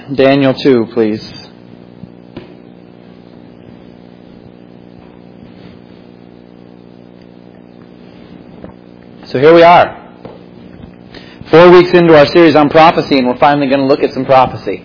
Daniel 2, please. So here we are. 4 weeks into our series on prophecy, and we're finally going to look at some prophecy.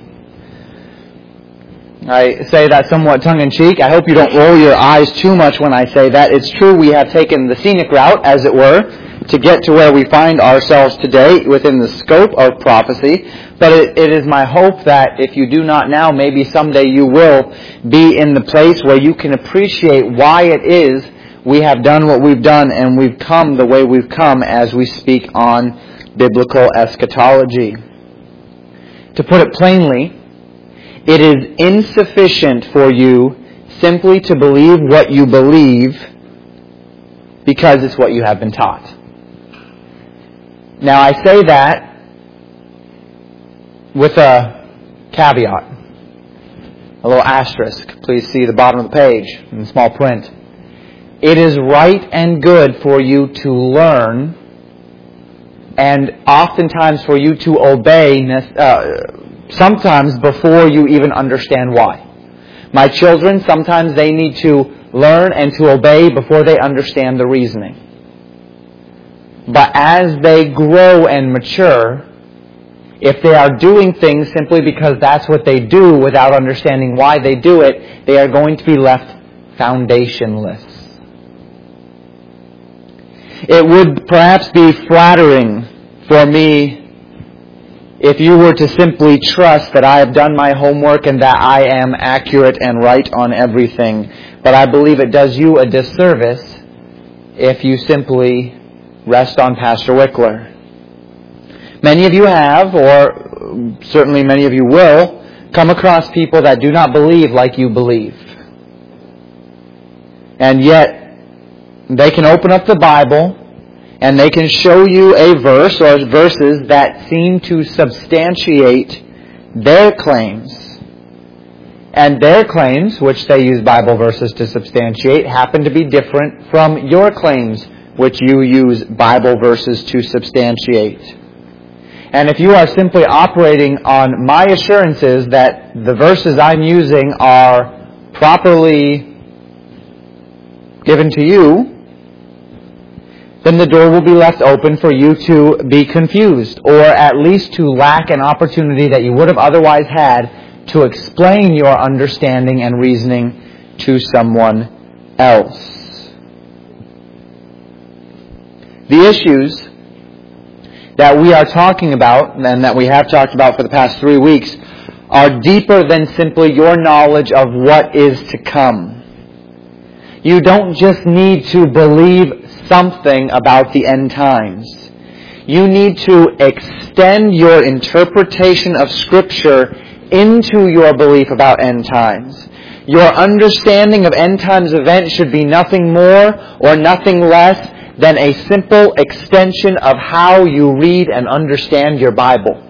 I say that somewhat tongue-in-cheek. I hope you don't roll your eyes too much when I say that. It's true we have taken the scenic route, as it were, to get to where we find ourselves today within the scope of prophecy. But it is my hope that if you do not now, maybe someday you will be in the place where you can appreciate why it is we have done what we've done and we've come the way we've come as we speak on biblical eschatology. To put it plainly, it is insufficient for you simply to believe what you believe because it's what you have been taught. Now I say that with a caveat, a little asterisk. Please see the bottom of the page in small print. It is right and good for you to learn and oftentimes for you to obey sometimes before you even understand why. My children, sometimes they need to learn and to obey before they understand the reasoning. But as they grow and mature, if they are doing things simply because that's what they do without understanding why they do it, they are going to be left foundationless. It would perhaps be flattering for me if you were to simply trust that I have done my homework and that I am accurate and right on everything. But I believe it does you a disservice if you simply rest on Pastor Wickler. Many of you have, or certainly many of you will, come across people that do not believe like you believe. And yet, they can open up the Bible and they can show you a verse or verses that seem to substantiate their claims. And their claims, which they use Bible verses to substantiate, happen to be different from your claims, which you use Bible verses to substantiate. And if you are simply operating on my assurances that the verses I'm using are properly given to you, then the door will be left open for you to be confused, or at least to lack an opportunity that you would have otherwise had to explain your understanding and reasoning to someone else. The issues that we are talking about, and that we have talked about for the past 3 weeks, are deeper than simply your knowledge of what is to come. You don't just need to believe something about the end times. You need to extend your interpretation of Scripture into your belief about end times. Your understanding of end times events should be nothing more or nothing less than a simple extension of how you read and understand your Bible.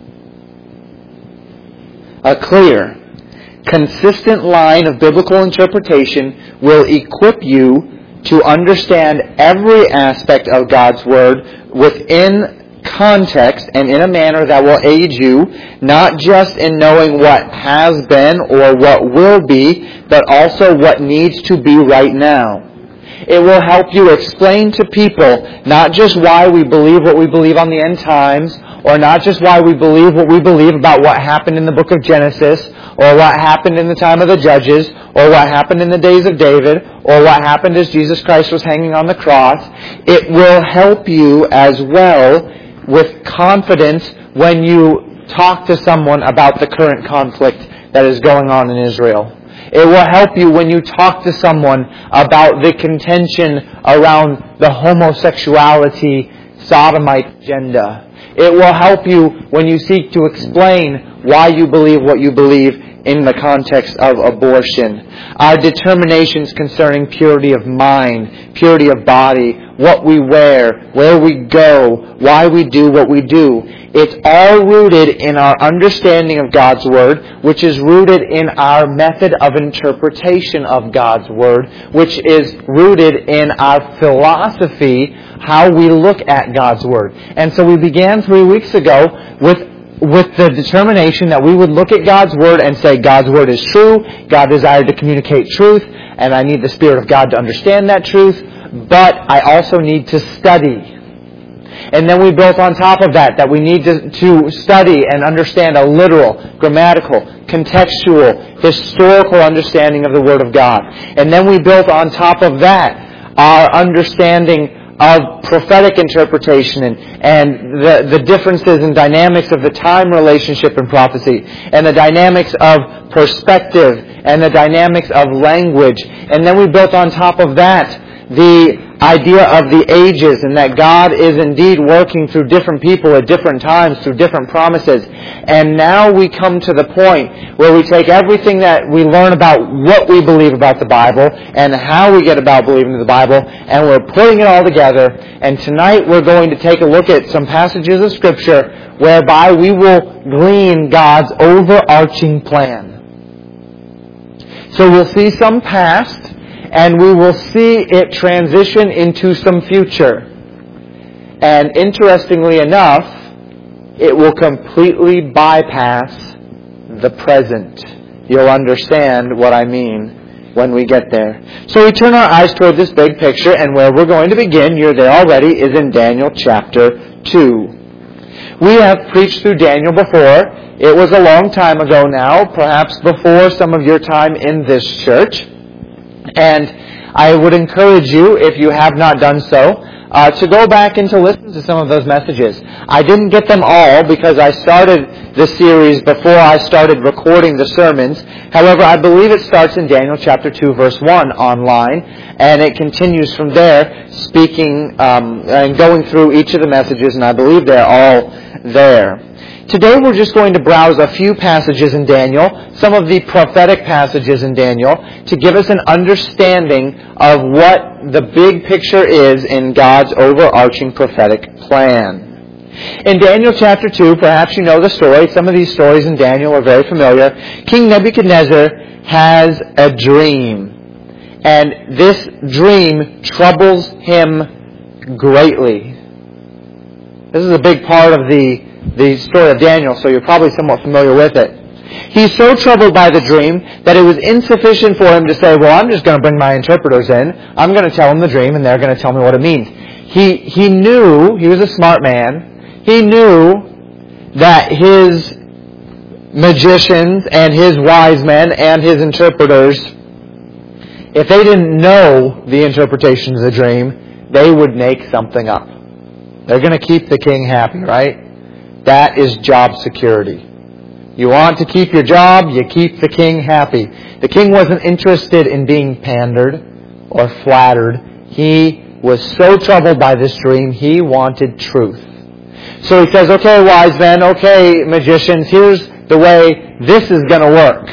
A clear, consistent line of biblical interpretation will equip you to understand every aspect of God's Word within context and in a manner that will aid you, not just in knowing what has been or what will be, but also what needs to be right now. It will help you explain to people not just why we believe what we believe on the end times, or not just why we believe what we believe about what happened in the book of Genesis, or what happened in the time of the Judges, or what happened in the days of David, or what happened as Jesus Christ was hanging on the cross. It will help you as well with confidence when you talk to someone about the current conflict that is going on in Israel. It will help you when you talk to someone about the contention around the homosexuality sodomite agenda. It will help you when you seek to explain why you believe what you believe in the context of abortion. Our determinations concerning purity of mind, purity of body, what we wear, where we go, why we do what we do. It's all rooted in our understanding of God's Word, which is rooted in our method of interpretation of God's Word, which is rooted in our philosophy, how we look at God's Word. And so we began 3 weeks ago with with the determination that we would look at God's Word and say, God's Word is true, God desired to communicate truth, and I need the Spirit of God to understand that truth, but I also need to study. And then we built on top of that we need to study and understand a literal, grammatical, contextual, historical understanding of the Word of God. And then we built on top of that our understanding of prophetic interpretation and the differences and dynamics of the time relationship in prophecy, and the dynamics of perspective, and the dynamics of language. And then we built on top of that the idea of the ages, and that God is indeed working through different people at different times, through different promises. And now we come to the point where we take everything that we learn about what we believe about the Bible and how we get about believing in the Bible, and we're putting it all together. And tonight we're going to take a look at some passages of Scripture whereby we will glean God's overarching plan. So we'll see some past, and we will see it transition into some future. And interestingly enough, it will completely bypass the present. You'll understand what I mean when we get there. So we turn our eyes toward this big picture, and where we're going to begin, you're there already, is in Daniel chapter 2. We have preached through Daniel before. It was a long time ago now, perhaps before some of your time in this church. And I would encourage you, if you have not done so, to go back and to listen to some of those messages. I didn't get them all because I started the series before I started recording the sermons. However, I believe it starts in Daniel chapter 2, verse 1 online, and it continues from there, speaking and going through each of the messages, and I believe they're all there. Today we're just going to browse a few passages in Daniel, some of the prophetic passages in Daniel, to give us an understanding of what the big picture is in God's overarching prophetic plan. In Daniel chapter 2, perhaps you know the story. Some of these stories in Daniel are very familiar. King Nebuchadnezzar has a dream, and this dream troubles him greatly. This is a big part of the story of Daniel, so you're probably somewhat familiar with it. He's so troubled by the dream that it was insufficient for him to say, well, I'm just going to bring my interpreters in. I'm going to tell them the dream, and they're going to tell me what it means. He knew, he was a smart man, he knew that his magicians and his wise men and his interpreters, if they didn't know the interpretation of the dream, they would make something up. They're going to keep the king happy, right? That is job security. You want to keep your job, you keep the king happy. The king wasn't interested in being pandered or flattered. He was so troubled by this dream, he wanted truth. So he says, okay, wise men, okay, magicians, here's the way this is going to work.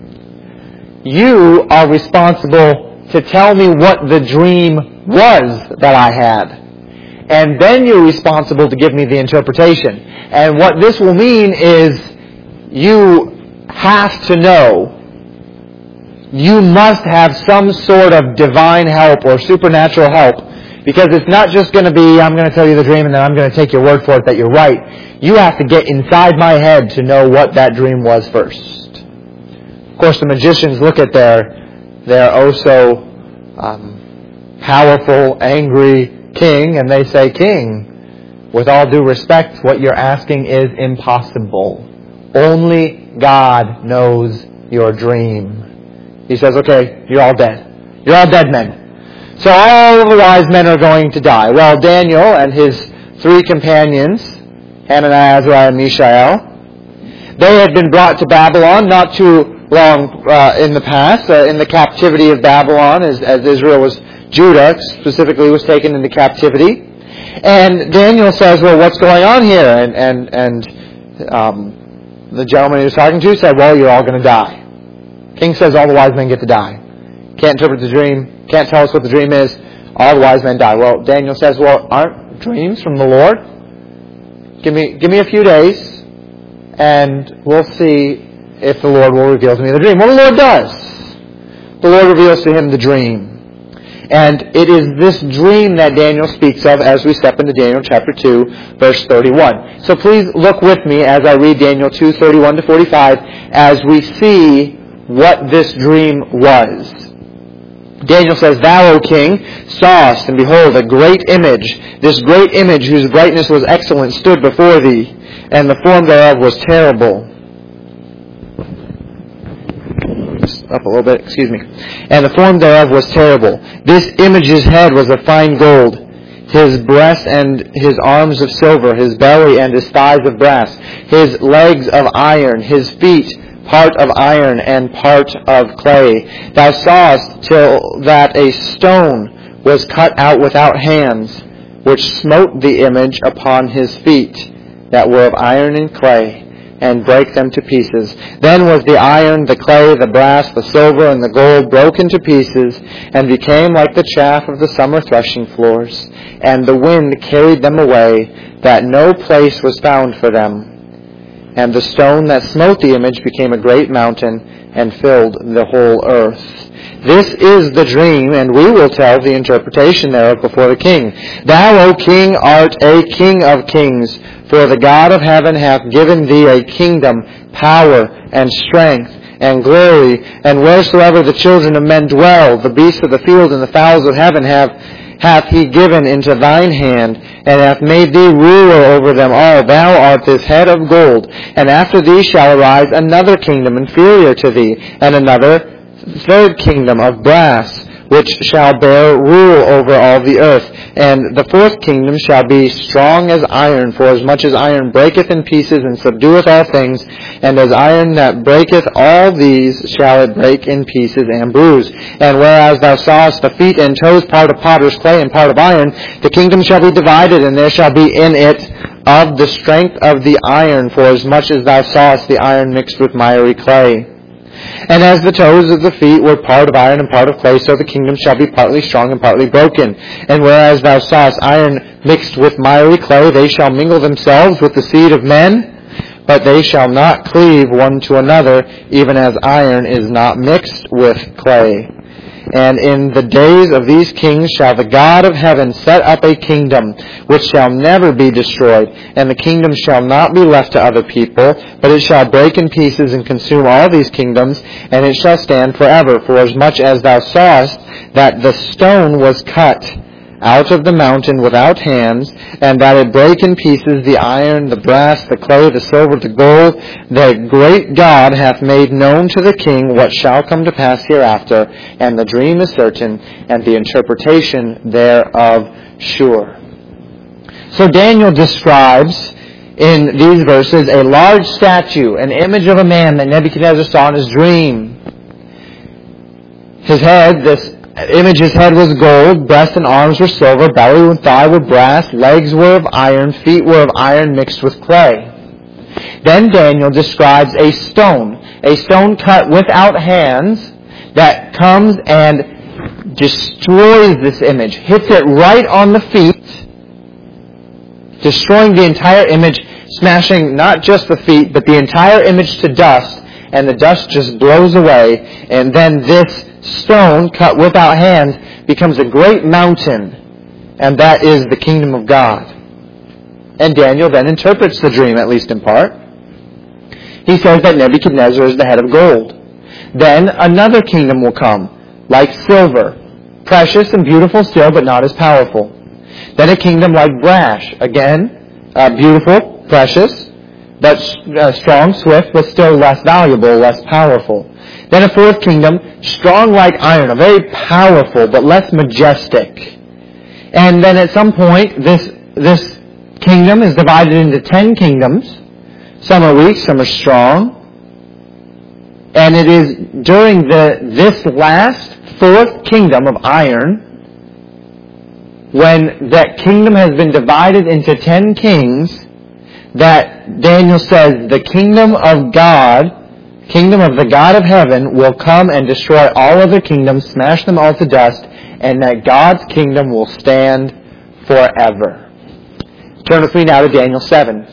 You are responsible to tell me what the dream was that I had. And then you're responsible to give me the interpretation. And what this will mean is you have to know. You must have some sort of divine help or supernatural help. Because it's not just going to be, I'm going to tell you the dream and then I'm going to take your word for it that you're right. You have to get inside my head to know what that dream was first. Of course, the magicians look at their oh so powerful, angry king, and they say, King, with all due respect, what you're asking is impossible. Only God knows your dream. He says, okay, you're all dead. You're all dead men. So all of the wise men are going to die. Well, Daniel and his three companions, Hananiah, Azariah, and Mishael, they had been brought to Babylon not too long in the past, in the captivity of Babylon, as Israel was, Judah specifically was taken into captivity. And Daniel says, well, what's going on here? And the gentleman he was talking to said, well, you're all going to die. King says all the wise men get to die. Can't interpret the dream. Can't tell us what the dream is. All the wise men die. Well, Daniel says, well, aren't dreams from the Lord? Give me a few days, and we'll see if the Lord will reveal to me the dream. Well, the Lord does. The Lord reveals to him the dream. And it is this dream that Daniel speaks of as we step into Daniel chapter 2, verse 31. So please look with me as I read Daniel 2, 31 to 45, as we see what this dream was. Daniel says, Thou, O king, sawest, and behold, a great image. This great image, whose brightness was excellent, stood before thee, and the form thereof was terrible. Up a little bit, excuse me. And the form thereof was terrible. This image's head was of fine gold, his breast and his arms of silver, his belly and his thighs of brass, his legs of iron, his feet part of iron and part of clay. Thou sawest till that a stone was cut out without hands, which smote the image upon his feet, that were of iron and clay, and brake them to pieces. Then was the iron, the clay, the brass, the silver, and the gold broken to pieces, and became like the chaff of the summer threshing floors. And the wind carried them away, that no place was found for them. And the stone that smote the image became a great mountain, and filled the whole earth. This is the dream, and we will tell the interpretation thereof before the king. Thou, O king, art a king of kings, for the God of heaven hath given thee a kingdom, power, and strength, and glory. And wheresoever the children of men dwell, the beasts of the field and the fowls of heaven hath he given into thine hand, and hath made thee ruler over them all. Thou art this head of gold, and after thee shall arise another kingdom inferior to thee, and another third kingdom of brass, which shall bear rule over all the earth. And the fourth kingdom shall be strong as iron, for as much as iron breaketh in pieces and subdueth all things, and as iron that breaketh all these shall it break in pieces and bruise. And whereas thou sawest the feet and toes part of potter's clay and part of iron, the kingdom shall be divided, and there shall be in it of the strength of the iron, for as much as thou sawest the iron mixed with miry clay. And as the toes of the feet were part of iron and part of clay, so the kingdom shall be partly strong and partly broken. And whereas thou sawest iron mixed with miry clay, they shall mingle themselves with the seed of men, but they shall not cleave one to another, even as iron is not mixed with clay. And in the days of these kings shall the God of heaven set up a kingdom which shall never be destroyed, and the kingdom shall not be left to other people, but it shall break in pieces and consume all these kingdoms, and it shall stand forever. For as much as thou sawest that the stone was cut out of the mountain without hands, and that it brake in pieces the iron, the brass, the clay, the silver, the gold, the great God hath made known to the king what shall come to pass hereafter, and the dream is certain, and the interpretation thereof sure. So Daniel describes in these verses a large statue, an image of a man that Nebuchadnezzar saw in his dream. His head, this image's head was gold, breast and arms were silver, belly and thigh were brass, legs were of iron, feet were of iron mixed with clay. Then Daniel describes a stone cut without hands, that comes and destroys this image, hits it right on the feet, destroying the entire image, smashing not just the feet, but the entire image to dust, and the dust just blows away, and then this stone cut without hands becomes a great mountain, and that is the kingdom of God. And Daniel then interprets the dream, at least in part. He says that Nebuchadnezzar is the head of gold. Then another kingdom will come, like silver, precious and beautiful still, but not as powerful. Then a kingdom like brass, again, beautiful, precious, but strong, swift, but still less valuable, less powerful. Then a fourth kingdom, strong like iron, a very powerful but less majestic. And then at some point, this kingdom is divided into 10 kingdoms. Some are weak, some are strong. And it is during this last fourth kingdom of iron, when that kingdom has been divided into 10 kings, that Daniel says the kingdom of God, kingdom of the God of heaven, will come and destroy all other kingdoms, smash them all to dust, and that God's kingdom will stand forever. Turn with me now to Daniel 7.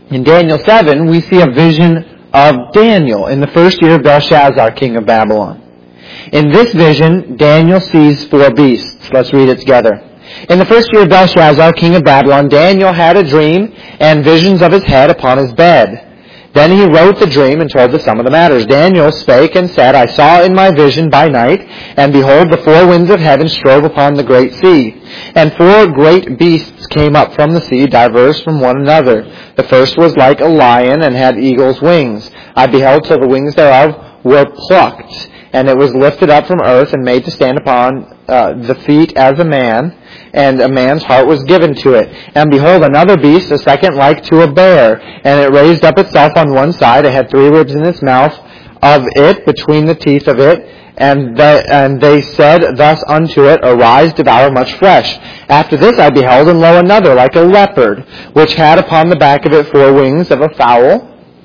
In Daniel 7, we see a vision of Daniel in the first year of Belshazzar, king of Babylon. In this vision, Daniel sees 4 beasts. Let's read it together. In the first year of Belshazzar, king of Babylon, Daniel had a dream and visions of his head upon his bed. Then he wrote the dream and told the sum of the matters. Daniel spake and said, I saw in my vision by night, and behold, the 4 winds of heaven strove upon the great sea. And 4 great beasts came up from the sea, diverse from one another. The first was like a lion, and had eagle's wings. I beheld till the wings thereof were plucked, and it was lifted up from earth, and made to stand upon the feet as a man, and a man's heart was given to it. And behold, another beast, a second like to a bear, and it raised up itself on one side. It had 3 ribs in its mouth of it, between the teeth of it. And they said thus unto it, Arise, devour much flesh. After this I beheld, and lo, another like a leopard, which had upon the back of it 4 wings of a fowl.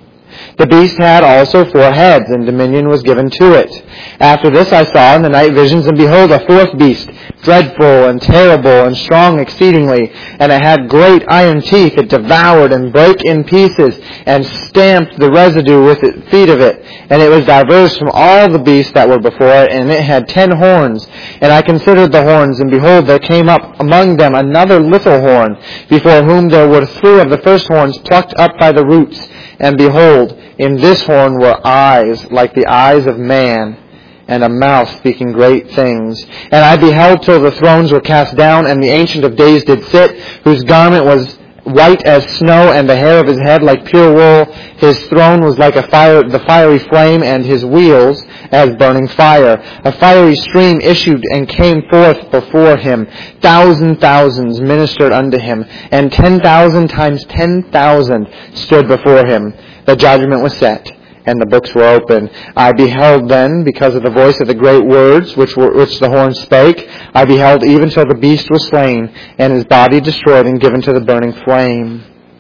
The beast had also 4 heads, and dominion was given to it. After this I saw in the night visions, and behold, a 4th beast, dreadful and terrible and strong exceedingly. And it had great iron teeth. It devoured and brake in pieces, and stamped the residue with the feet of it. And it was diverse from all the beasts that were before it, and it had 10 horns. And I considered the horns, and behold, there came up among them another little horn, before whom there were 3 of the first horns plucked up by the roots. And behold, in this horn were eyes like the eyes of man, and a mouth speaking great things. And I beheld till the thrones were cast down, and the Ancient of Days did sit, whose garment was white as snow, and the hair of his head like pure wool. His throne was like the fiery flame, and his wheels as burning fire. A fiery stream issued and came forth before him. Thousands ministered unto him, and 10,000 times 10,000 stood before him. The judgment was set, and the books were open. I beheld then, because of the voice of the great words which the horn spake, I beheld even till the beast was slain, and his body destroyed and given to the burning flame.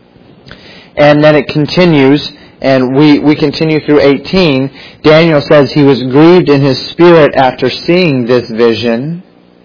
And then it continues, and we continue through 18. Daniel says he was grieved in his spirit after seeing this vision.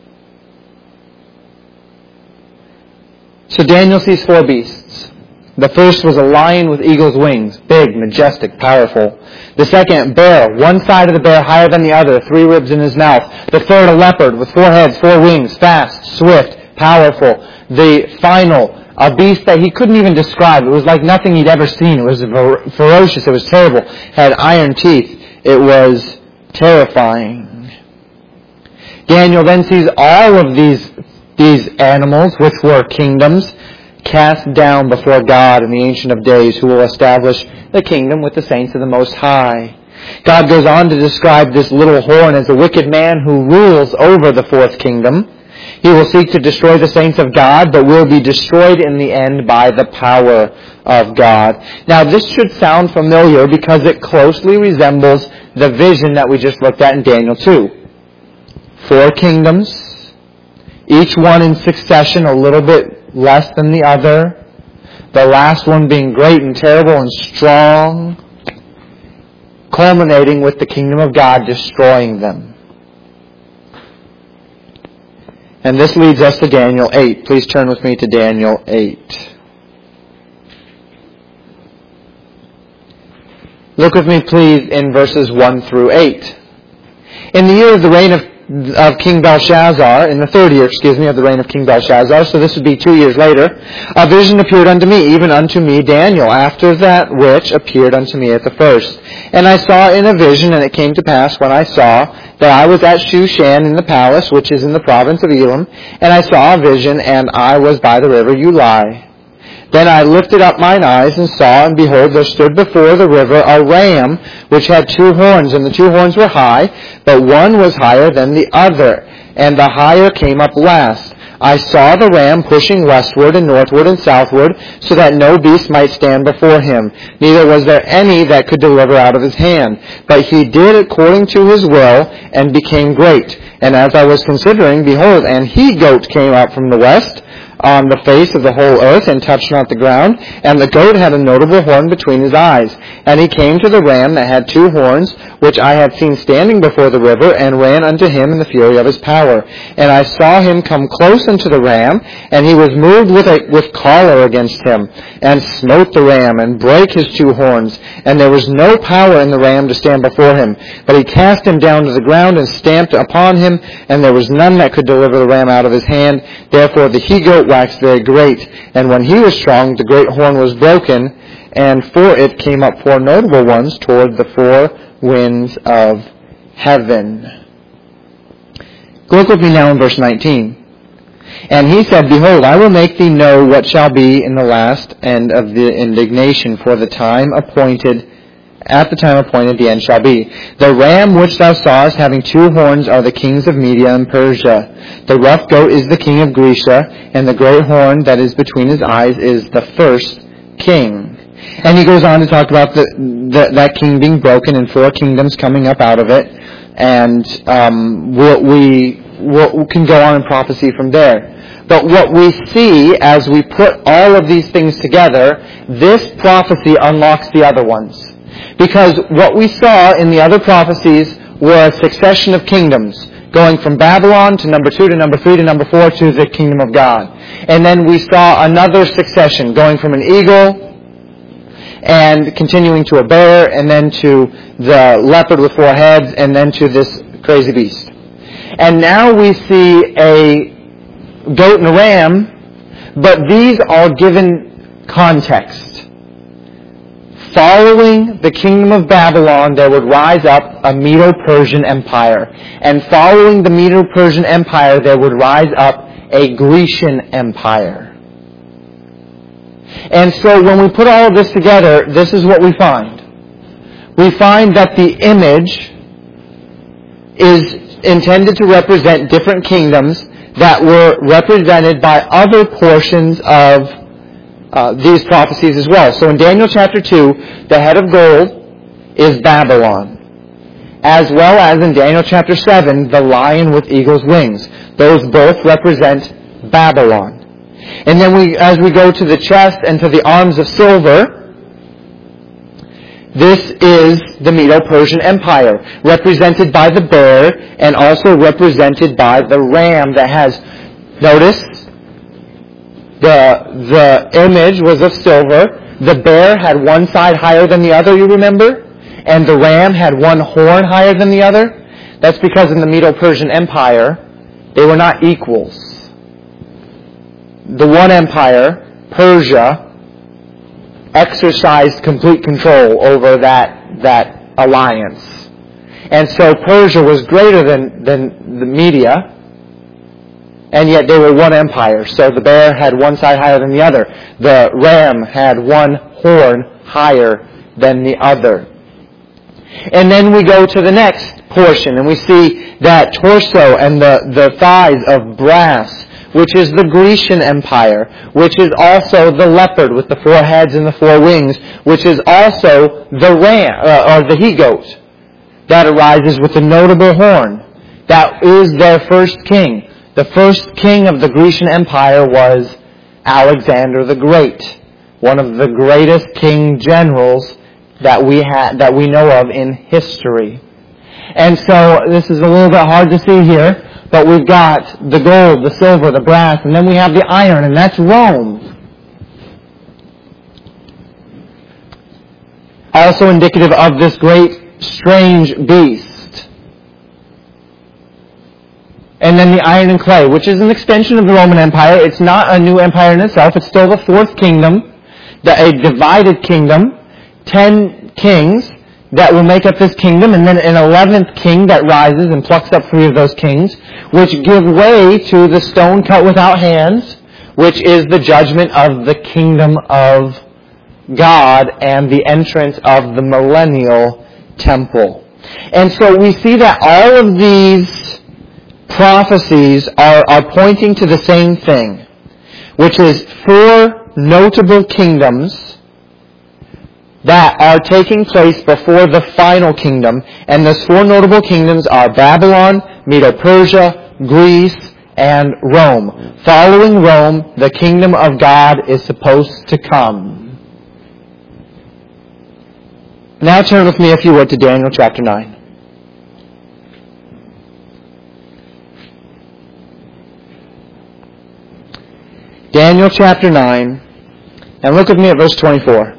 So Daniel sees 4 beasts. The first was a lion with eagle's wings, big, majestic, powerful. The second, bear, one side of the bear higher than the other, 3 ribs in his mouth. The third, a leopard with 4 heads, 4 wings, fast, swift, powerful. The final, a beast that he couldn't even describe. It was like nothing he'd ever seen. It was ferocious. It was terrible. Had iron teeth. It was terrifying. Daniel then sees all of these animals, which were kingdoms, cast down before God and the Ancient of Days, who will establish the kingdom with the saints of the Most High. God goes on to describe this little horn as a wicked man who rules over the 4th kingdom. He will seek to destroy the saints of God, but will be destroyed in the end by the power of God. Now, this should sound familiar because it closely resembles the vision that we just looked at in Daniel 2. 4 kingdoms, each one in succession a little bit less than the other, the last one being great and terrible and strong, culminating with the kingdom of God destroying them. And this leads us to Daniel 8. Please turn with me to Daniel 8. Look with me, please, in verses 1 through 8. In the year of the reign of King Belshazzar, in the 3rd year, of the reign of King Belshazzar, so this would be 2 years later, a vision appeared unto me, even unto me, Daniel, after that which appeared unto me at the first. And I saw in a vision, and it came to pass when I saw, that I was at Shushan in the palace, which is in the province of Elam, and I saw a vision, and I was by the river Ulai. Then I lifted up mine eyes and saw, and behold, there stood before the river a ram, which had 2 horns, and the 2 horns were high, but one was higher than the other, and the higher came up last. I saw the ram pushing westward and northward and southward, so that no beast might stand before him. Neither was there any that could deliver out of his hand. But he did according to his will, and became great. And as I was considering, behold, an he-goat came out from the west, on the face of the whole earth and touched not the ground. And the goat had a notable horn between his eyes. And he came to the ram that had 2 horns, which I had seen standing before the river, and ran unto him in the fury of his power. And I saw him come close unto the ram, and he was moved with choler against him, and smote the ram, and brake his 2 horns. And there was no power in the ram to stand before him. But he cast him down to the ground, and stamped upon him, and there was none that could deliver the ram out of his hand. Therefore the he-goat waxed very great. And when he was strong, the great horn was broken, and for it came up 4 notable ones toward the 4 winds of heaven. Look with me now in verse 19. And he said, Behold, I will make thee know what shall be in the last end of the indignation, for the time appointed, at the time appointed the end shall be. The ram which thou sawest having 2 horns are the kings of Media and Persia. The rough goat is the king of Grecia, and the great horn that is between his eyes is the first king. And he goes on to talk about that king being broken and 4 kingdoms coming up out of it. And we can go on in prophecy from there. But what we see as we put all of these things together, this prophecy unlocks the other ones. Because what we saw in the other prophecies were a succession of kingdoms, going from Babylon to number 2 to number 3 to number 4 to the kingdom of God. And then we saw another succession, going from an eagle and continuing to a bear, and then to the leopard with 4 heads, and then to this crazy beast. And now we see a goat and a ram, but these are given context. Following the kingdom of Babylon, there would rise up a Medo-Persian empire. And following the Medo-Persian empire, there would rise up a Grecian empire. And so when we put all of this together, this is what we find. We find that the image is intended to represent different kingdoms that were represented by other portions of these prophecies as well. So in Daniel chapter 2, the head of gold is Babylon. As well as in Daniel chapter 7, the lion with eagle's wings. Those both represent Babylon. And then as we go to the chest and to the arms of silver, this is the Medo-Persian Empire, represented by the bear and also represented by the ram that has, notice, the image was of silver. The bear had one side higher than the other, you remember? And the ram had one horn higher than the other. That's because in the Medo-Persian Empire, they were not equals. The one empire, Persia, exercised complete control over that alliance. And so Persia was greater than the Media, and yet they were one empire. So the bear had one side higher than the other. The ram had one horn higher than the other. And then we go to the next portion, and we see that torso and the thighs of brass, which is the Grecian Empire, which is also the leopard with the 4 heads and the 4 wings, which is also the ram, or the he-goat, that arises with the notable horn. That is their first king. The first king of the Grecian Empire was Alexander the Great, one of the greatest king generals that we know of in history. And so this is a little bit hard to see here, but we've got the gold, the silver, the brass, and then we have the iron, and that's Rome. Also indicative of this great, strange beast. And then the iron and clay, which is an extension of the Roman Empire. It's not a new empire in itself. It's still the 4th kingdom, a divided kingdom, 10 kings that will make up this kingdom, and then an 11th king that rises and plucks up 3 of those kings, which give way to the stone cut without hands, which is the judgment of the kingdom of God and the entrance of the millennial temple. And so we see that all of these prophecies are pointing to the same thing, which is 4 notable kingdoms that are taking place before the final kingdom. And those 4 notable kingdoms are Babylon, Medo-Persia, Greece, and Rome. Following Rome, the kingdom of God is supposed to come. Now turn with me, if you would, to Daniel chapter 9. Daniel chapter 9, and look with me at verse 24.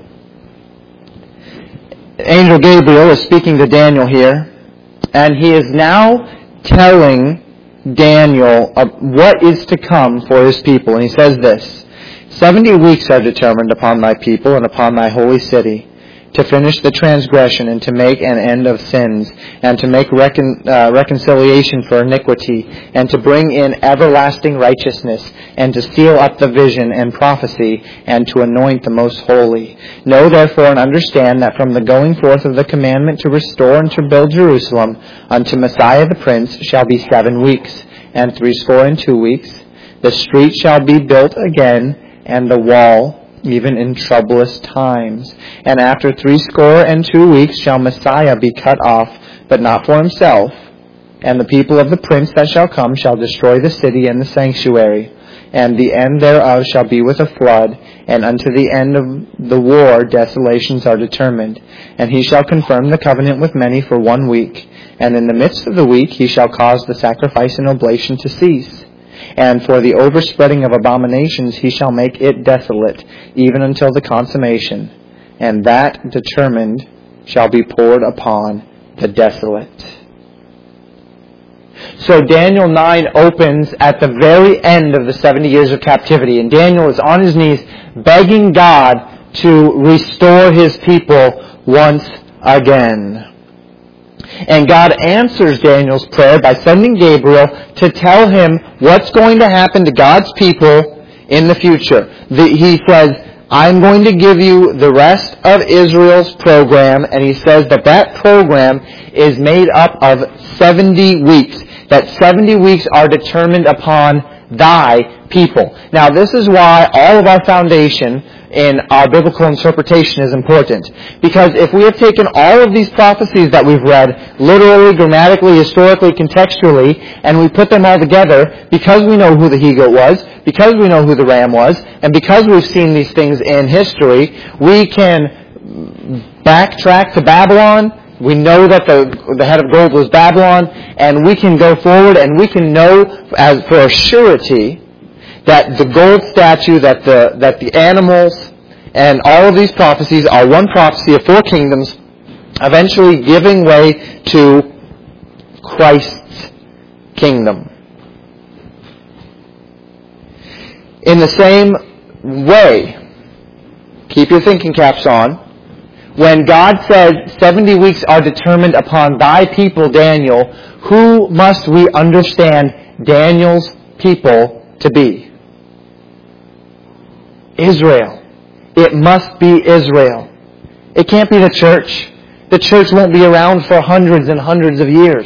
Angel Gabriel is speaking to Daniel here, and he is now telling Daniel what is to come for his people. And he says this, 70 weeks are determined upon thy people and upon thy holy city, to finish the transgression and to make an end of sins, and to make reconciliation for iniquity, and to bring in everlasting righteousness, and to seal up the vision and prophecy, and to anoint the most holy. Know therefore and understand that from the going forth of the commandment to restore and to build Jerusalem unto Messiah the Prince shall be 7 weeks, and 62 weeks. The street shall be built again, and the wall even in troublous times. And after 62 weeks shall Messiah be cut off, but not for himself. And the people of the prince that shall come shall destroy the city and the sanctuary. And the end thereof shall be with a flood. And unto the end of the war desolations are determined. And he shall confirm the covenant with many for 1 week. And in the midst of the week he shall cause the sacrifice and oblation to cease. And for the overspreading of abominations he shall make it desolate, even until the consummation. And that determined shall be poured upon the desolate. So Daniel 9 opens at the very end of the 70 years of captivity. And Daniel is on his knees begging God to restore his people once again. And God answers Daniel's prayer by sending Gabriel to tell him what's going to happen to God's people in the future. He says, I'm going to give you the rest of Israel's program. And he says that program is made up of 70 weeks. That 70 weeks are determined upon thy people. Now this is why all of our foundation in our biblical interpretation is important. Because if we have taken all of these prophecies that we've read, literally, grammatically, historically, contextually, and we put them all together, because we know who the he-goat was, because we know who the ram was, and because we've seen these things in history, we can backtrack to Babylon. We know that the head of gold was Babylon, and we can go forward and we can know as for a surety that the gold statue, that the animals, and all of these prophecies are one prophecy of 4 kingdoms, eventually giving way to Christ's kingdom. In the same way, keep your thinking caps on, when God says 70 weeks are determined upon thy people, Daniel, who must we understand Daniel's people to be? Israel. It must be Israel. It can't be the church. The church won't be around for hundreds and hundreds of years.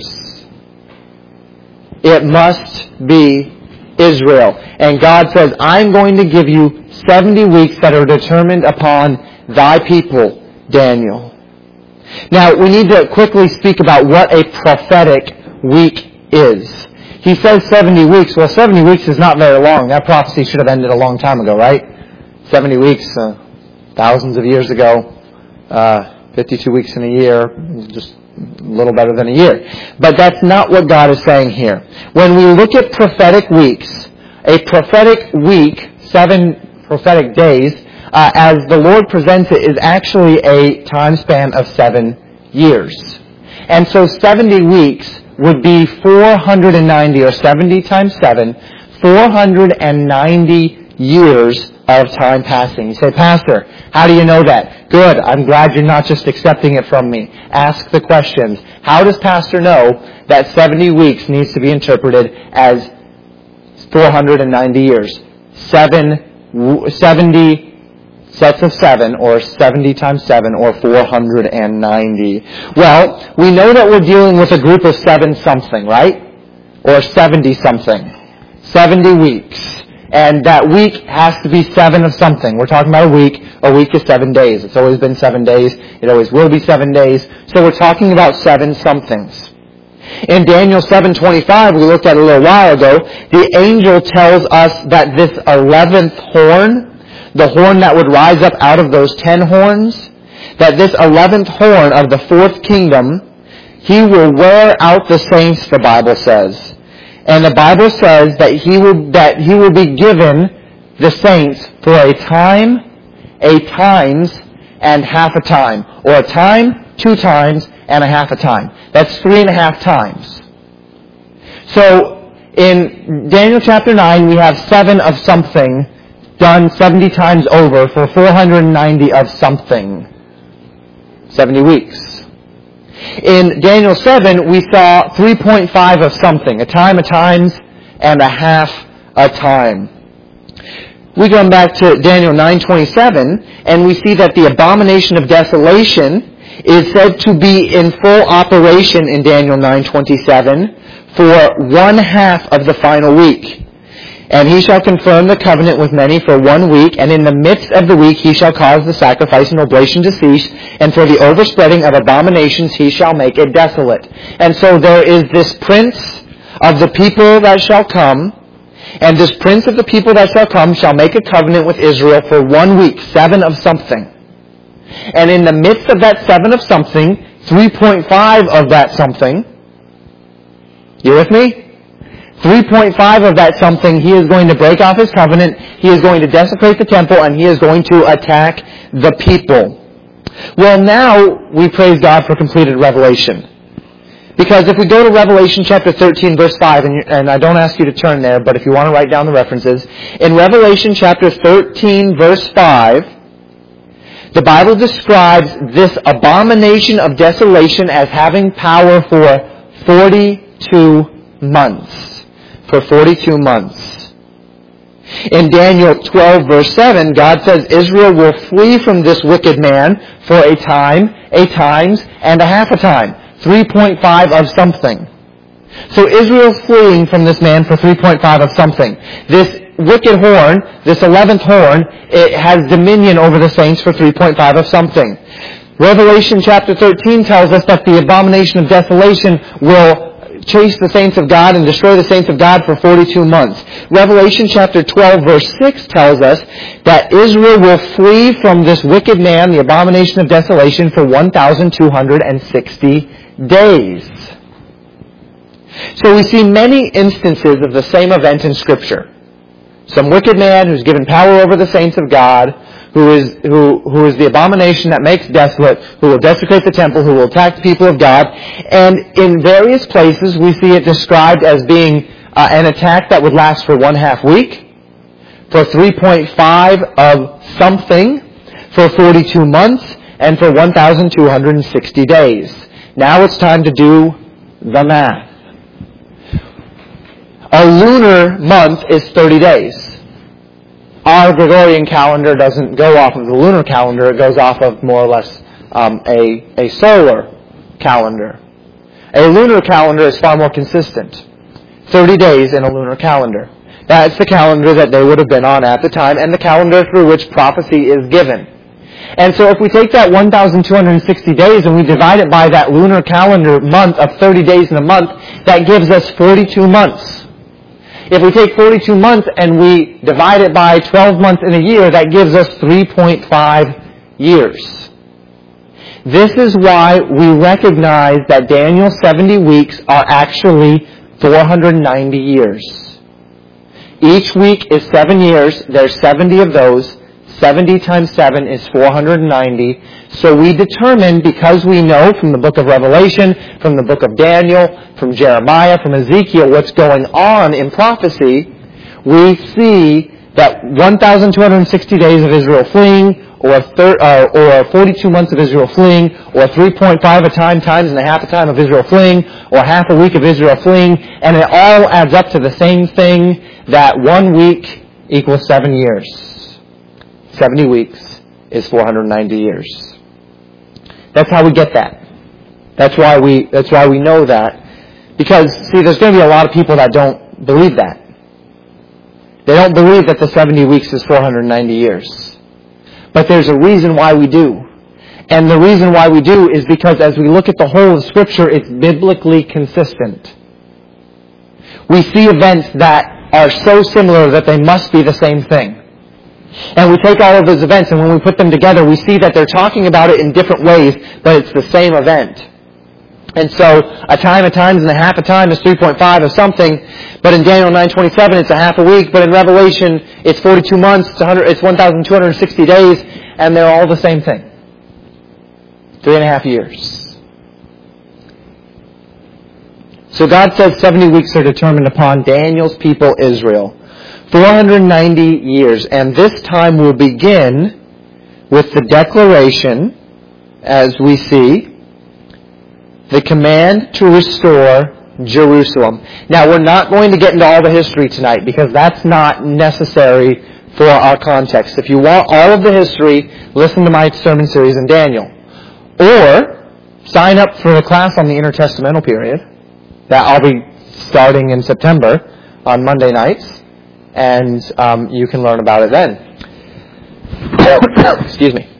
It must be Israel. And God says, I'm going to give you 70 weeks that are determined upon thy people, Daniel. Now, we need to quickly speak about what a prophetic week is. He says 70 weeks. Well, 70 weeks is not very long. That prophecy should have ended a long time ago, right? 70 weeks, thousands of years ago, 52 weeks in a year, just a little better than a year. But that's not what God is saying here. When we look at prophetic weeks, a prophetic week, 7 prophetic days, as the Lord presents it, is actually a time span of 7 years. And so 70 weeks would be 490, or 70 times 7, 490 years of time passing. You say, Pastor, how do you know that? Good. I'm glad you're not just accepting it from me. Ask the questions. How does Pastor know that 70 weeks needs to be interpreted as 490 years? 70 sets of 7, or 70 times 7, or 490. Well, we know that we're dealing with a group of 7-something, right? Or 70-something. 70 weeks. And that week has to be 7 of something. We're talking about a week. A week is 7 days. It's always been 7 days. It always will be 7 days. So we're talking about 7 somethings. In Daniel 7:25, we looked at a little while ago, the angel tells us that this 11th horn, the horn that would rise up out of those 10 horns, that this 11th horn of the fourth kingdom, he will wear out the saints, the Bible says. And the Bible says that he will be given the saints for a time, a times, and half a time. Or a time, 2 times, and a half a time. That's 3.5 times. So, in Daniel chapter 9, we have 7 of something done 70 times over for 490 of something. 70 weeks. In Daniel 7, we saw 3.5 of something. A time, a times, and a half a time. We come back to Daniel 9:27, and we see that the abomination of desolation is said to be in full operation in Daniel 9:27 for 1/2 of the final week. And he shall confirm the covenant with many for 1 week, and in the midst of the week he shall cause the sacrifice and oblation to cease, and for the overspreading of abominations he shall make it desolate. And so there is this prince of the people that shall come, and this prince of the people that shall come shall make a covenant with Israel for 1 week, 7 of something. And in the midst of that 7 of something, 3.5 of that something, you with me? 3.5 of that something, he is going to break off his covenant, he is going to desecrate the temple, and he is going to attack the people. Well, now we praise God for completed revelation. Because if we go to Revelation chapter 13, verse 5, and I don't ask you to turn there, but if you want to write down the references, in Revelation chapter 13, verse 5, the Bible describes this abomination of desolation as having power for 42 months. For 42 months. In Daniel 12, verse 7, God says Israel will flee from this wicked man for a time, a times, and a half a time. 3.5 of something. So Israel's fleeing from this man for 3.5 of something. This wicked horn, this 11th horn, it has dominion over the saints for 3.5 of something. Revelation chapter 13 tells us that the abomination of desolation will chase the saints of God and destroy the saints of God for 42 months. Revelation chapter 12 verse 6 tells us that Israel will flee from this wicked man, the abomination of desolation, for 1,260 days. So we see many instances of the same event in Scripture. Some wicked man who's given power over the saints of God, who is the abomination that makes desolate, who will desecrate the temple, who will attack the people of God. And in various places we see it described as being an attack that would last for 1/2 week, for 3.5 of something, for 42 months, and for 1,260 days. Now it's time to do the math. A lunar month is 30 days. Our Gregorian calendar doesn't go off of the lunar calendar. It goes off of more or less a solar calendar. A lunar calendar is far more consistent. 30 days in a lunar calendar. That's the calendar that they would have been on at the time, and the calendar through which prophecy is given. And so if we take that 1,260 days and we divide it by that lunar calendar month of 30 days in a month, that gives us 42 months. If we take 42 months and we divide it by 12 months in a year, that gives us 3.5 years. This is why we recognize that Daniel's 70 weeks are actually 490 years. Each week is 7 years. There's 70 of those. 70 times 7 is 490. So we determine, because we know from the book of Revelation, from the book of Daniel, from Jeremiah, from Ezekiel, what's going on in prophecy, we see that 1,260 days of Israel fleeing, or 42 months of Israel fleeing, or 3.5 a time times and a half a time of Israel fleeing, or half a week of Israel fleeing, and it all adds up to the same thing, that 1 week equals 7 years. 70 weeks is 490 years. That's how we get that. That's why we know that. Because, see, there's going to be a lot of people that don't believe that. They don't believe that the 70 weeks is 490 years. But there's a reason why we do. And the reason why we do is because as we look at the whole of Scripture, it's biblically consistent. We see events that are so similar that they must be the same thing. And we take all of those events, and when we put them together, we see that they're talking about it in different ways, but it's the same event. And so, a time at times and a half a time is 3.5 of something, but in Daniel 9:27 it's a half a week, but in Revelation it's 42 months, it's 1,260 days, and they're all the same thing. 3.5 years. So God says 70 weeks are determined upon Daniel's people Israel. 490 years, and this time will begin with the declaration, as we see, the command to restore Jerusalem. Now, we're not going to get into all the history tonight because that's not necessary for our context. If you want all of the history, listen to my sermon series in Daniel. Or sign up for the class on the intertestamental period that I'll be starting in September on Monday nights, and you can learn about it then. Excuse me.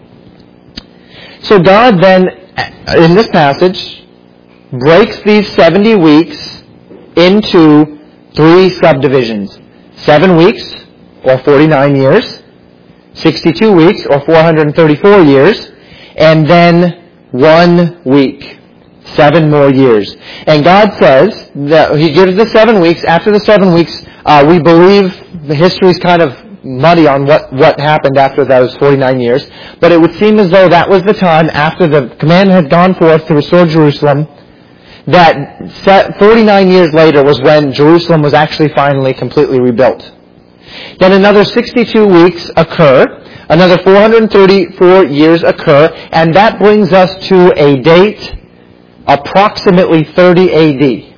So God then, in this passage, breaks these 70 weeks into 3 subdivisions. 7 weeks, or 49 years. 62 weeks, or 434 years. And then 1 week. 7 more years. And God says that He gives the 7 weeks. After the 7 weeks, we believe the history is kind of muddy on what happened after those 49 years. But it would seem as though that was the time after the command had gone forth to restore Jerusalem, that 49 years later was when Jerusalem was actually finally completely rebuilt. Then another 62 weeks occur, another 434 years occur, and that brings us to a date approximately 30 A.D.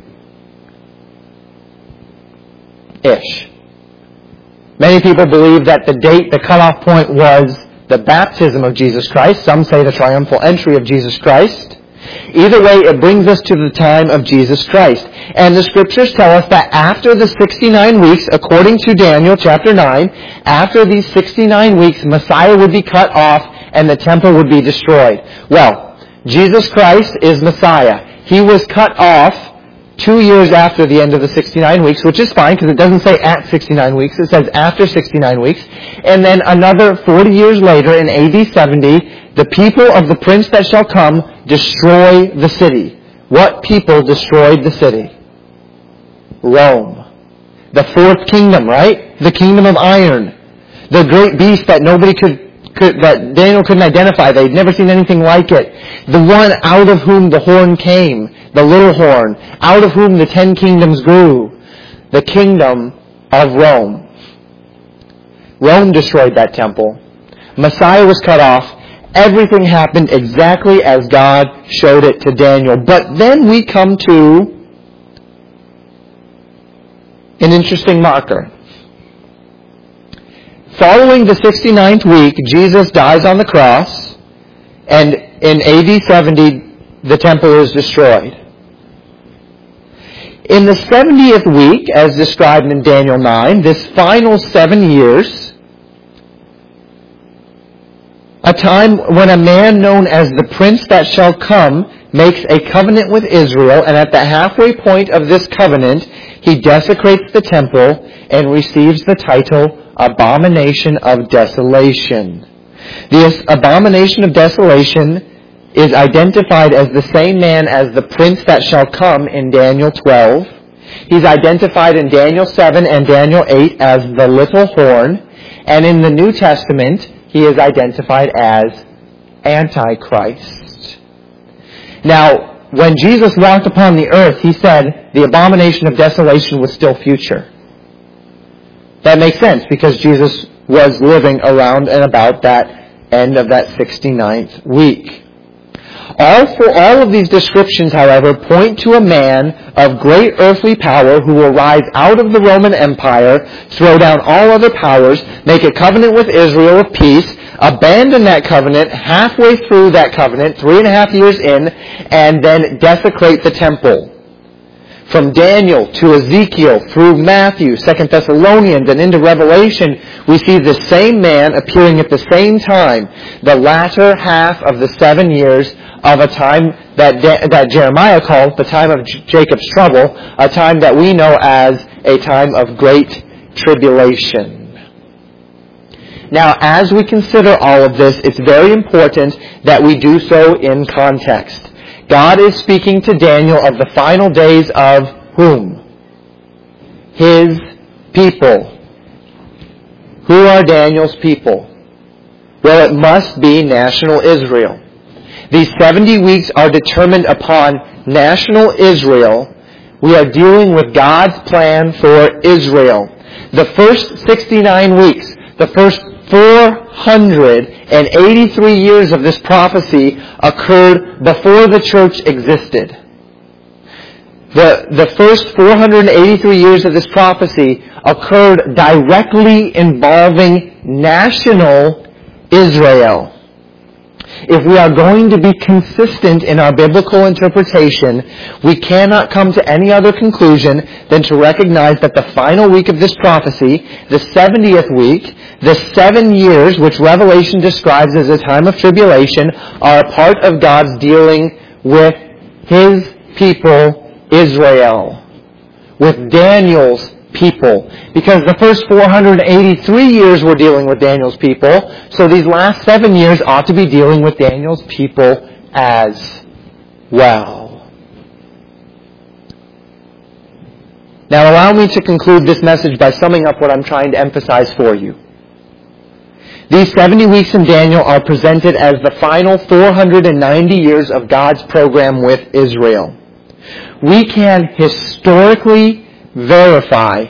ish. Many people believe that the cutoff point was the baptism of Jesus Christ. Some say the triumphal entry of Jesus Christ. Either way, it brings us to the time of Jesus Christ. And the Scriptures tell us that after the 69 weeks, according to Daniel chapter 9, after these 69 weeks, Messiah would be cut off and the temple would be destroyed. Well, Jesus Christ is Messiah. He was cut off 2 years after the end of the 69 weeks, which is fine because it doesn't say at 69 weeks. It says after 69 weeks. And then another 40 years later in AD 70, the people of the prince that shall come destroy the city. What people destroyed the city? Rome. The fourth kingdom, right? The kingdom of iron. The great beast that that Daniel couldn't identify. They'd never seen anything like it. The one out of whom the horn came, the little horn, out of whom the 10 kingdoms grew. The kingdom of Rome. Rome destroyed that temple. Messiah was cut off. Everything happened exactly as God showed it to Daniel. But then we come to an interesting marker. Following the 69th week, Jesus dies on the cross, and in AD 70, the temple is destroyed. In the 70th week, as described in Daniel 9, this final 7 years, a time when a man known as the Prince that shall come makes a covenant with Israel, and at the halfway point of this covenant, he desecrates the temple and receives the title Abomination of Desolation. This abomination of desolation is identified as the same man as the Prince that shall come in Daniel 12. He's identified in Daniel 7 and Daniel 8 as the little horn, and in the New Testament, he is identified as Antichrist. Now, when Jesus walked upon the earth, he said the abomination of desolation was still future. That makes sense because Jesus was living around and about that end of that 69th week. All of these descriptions, however, point to a man of great earthly power who will rise out of the Roman Empire, throw down all other powers, make a covenant with Israel of peace, abandon that covenant halfway through that covenant, 3.5 years in, and then desecrate the temple. From Daniel to Ezekiel, through Matthew, 2 Thessalonians, and into Revelation, we see the same man appearing at the same time, the latter half of the 7 years of a time that Jeremiah called the time of Jacob's trouble, a time that we know as a time of great tribulation. Now, as we consider all of this, it's very important that we do so in context. God is speaking to Daniel of the final days of whom? His people. Who are Daniel's people? Well, it must be national Israel. These 70 weeks are determined upon national Israel. We are dealing with God's plan for Israel. The first 69 weeks, the first 483 years of this prophecy occurred before the church existed. The first 483 years of this prophecy occurred directly involving national Israel. If we are going to be consistent in our biblical interpretation, we cannot come to any other conclusion than to recognize that the final week of this prophecy, the 70th week, the 7 years which Revelation describes as a time of tribulation, are a part of God's dealing with His people, Israel, with Daniel's people. Because the first 483 years were dealing with Daniel's people, so these last 7 years ought to be dealing with Daniel's people as well. Now allow me to conclude this message by summing up what I'm trying to emphasize for you. These 70 weeks in Daniel are presented as the final 490 years of God's program with Israel. We can historically verify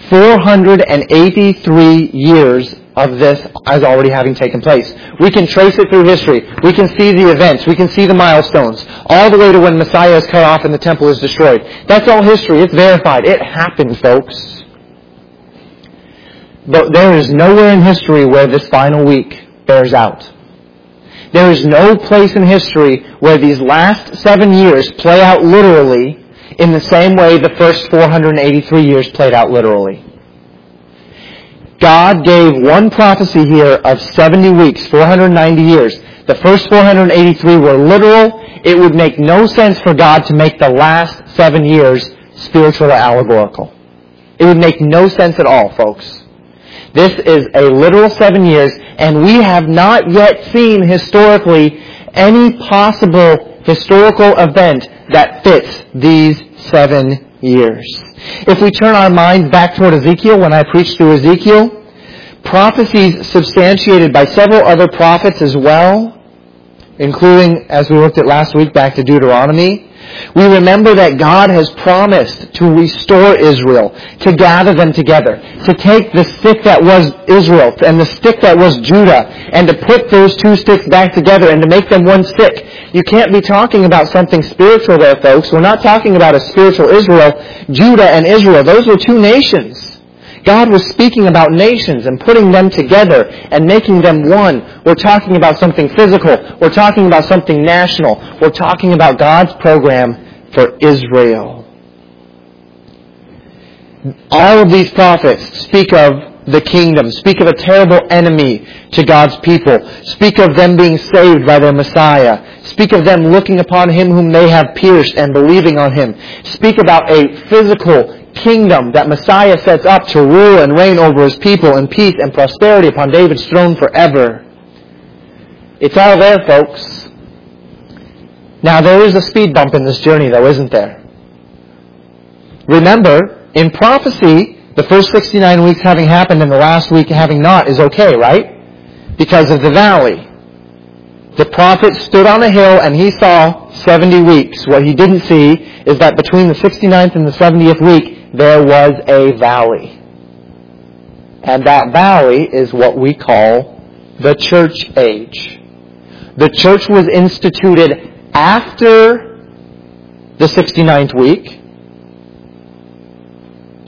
483 years of this as already having taken place. We can trace it through history. We can see the events. We can see the milestones. All the way to when Messiah is cut off and the temple is destroyed. That's all history. It's verified. It happened, folks. But there is nowhere in history where this final week bears out. There is no place in history where these last 7 years play out literally in the same way the first 483 years played out literally. God gave one prophecy here of 70 weeks, 490 years. The first 483 were literal. It would make no sense for God to make the last 7 years spiritual or allegorical. It would make no sense at all, folks. This is a literal 7 years, and we have not yet seen historically any possible historical event that fits these 7 years. If we turn our minds back toward Ezekiel, when I preached through Ezekiel, prophecies substantiated by several other prophets as well, including, as we looked at last week, back to Deuteronomy, we remember that God has promised to restore Israel, to gather them together, to take the stick that was Israel and the stick that was Judah, and to put those two sticks back together and to make them one stick. You can't be talking about something spiritual there, folks. We're not talking about a spiritual Israel. Judah and Israel, those were two nations. God was speaking about nations and putting them together and making them one. We're talking about something physical. We're talking about something national. We're talking about God's program for Israel. All of these prophets speak of the kingdom, speak of a terrible enemy to God's people, speak of them being saved by their Messiah, speak of them looking upon Him whom they have pierced and believing on Him, speak about a physical kingdom that Messiah sets up to rule and reign over His people in peace and prosperity upon David's throne forever. It's all there, folks. Now, there is a speed bump in this journey, though, isn't there? Remember, in prophecy, the first 69 weeks having happened and the last week having not is okay, right? Because of the valley. The prophet stood on a hill and he saw 70 weeks. What he didn't see is that between the 69th and the 70th week, there was a valley. And that valley is what we call the church age. The church was instituted after the 69th week.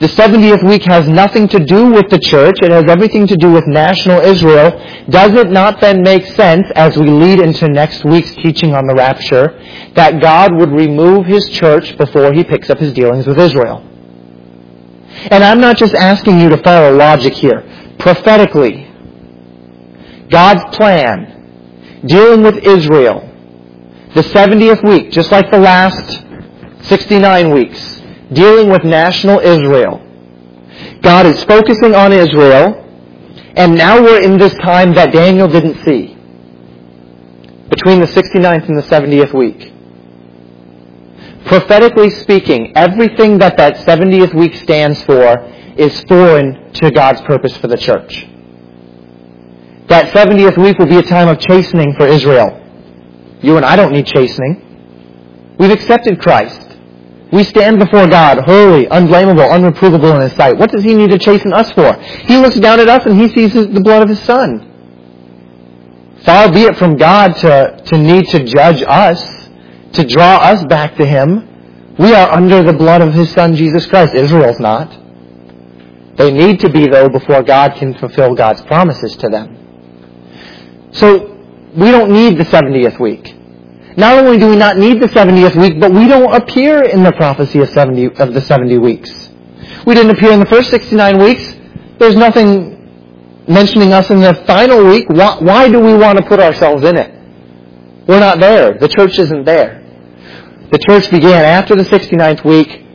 the 70th week has nothing to do with the church, it has everything to do with national Israel, does it not then make sense, as we lead into next week's teaching on the rapture, that God would remove His church before He picks up His dealings with Israel? And I'm not just asking you to follow logic here. Prophetically, God's plan, dealing with Israel, the 70th week, just like the last 69 weeks, dealing with national Israel. God is focusing on Israel, and now we're in this time that Daniel didn't see, between the 69th and the 70th week. Prophetically speaking, everything that 70th week stands for is foreign to God's purpose for the church. That 70th week will be a time of chastening for Israel. You and I don't need chastening. We've accepted Christ. We stand before God, holy, unblameable, unreprovable in His sight. What does He need to chasten us for? He looks down at us and He sees the blood of His Son. Far be it from God to need to judge us, to draw us back to Him. We are under the blood of His Son, Jesus Christ. Israel's not. They need to be, though, before God can fulfill God's promises to them. So, we don't need the 70th week. Not only do we not need the 70th week, but we don't appear in the prophecy of the 70 weeks. We didn't appear in the first 69 weeks. There's nothing mentioning us in the final week. Why do we want to put ourselves in it? We're not there. The church isn't there. The church began after the 69th week.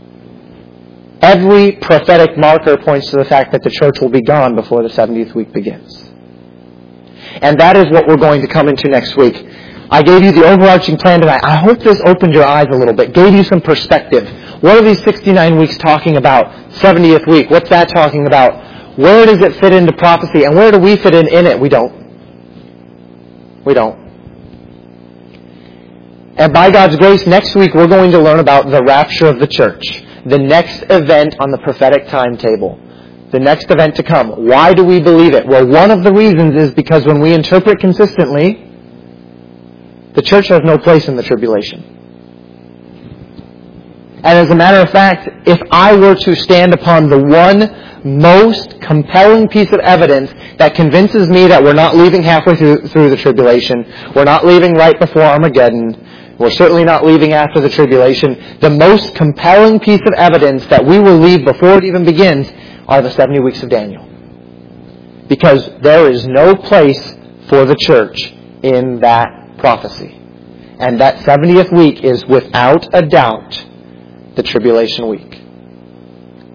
Every prophetic marker points to the fact that the church will be gone before the 70th week begins. And that is what we're going to come into next week. I gave you the overarching plan tonight. I hope this opened your eyes a little bit, gave you some perspective. What are these 69 weeks talking about? 70th week, what's that talking about? Where does it fit into prophecy? And where do we fit in it? We don't. We don't. And by God's grace, next week we're going to learn about the rapture of the church. The next event on the prophetic timetable. The next event to come. Why do we believe it? Well, one of the reasons is because when we interpret consistently, the church has no place in the tribulation. And as a matter of fact, if I were to stand upon the one most compelling piece of evidence that convinces me that we're not leaving halfway through the tribulation, we're not leaving right before Armageddon, we're certainly not leaving after the tribulation, the most compelling piece of evidence that we will leave before it even begins are the 70 weeks of Daniel. Because there is no place for the church in that prophecy. And that 70th week is without a doubt the tribulation week.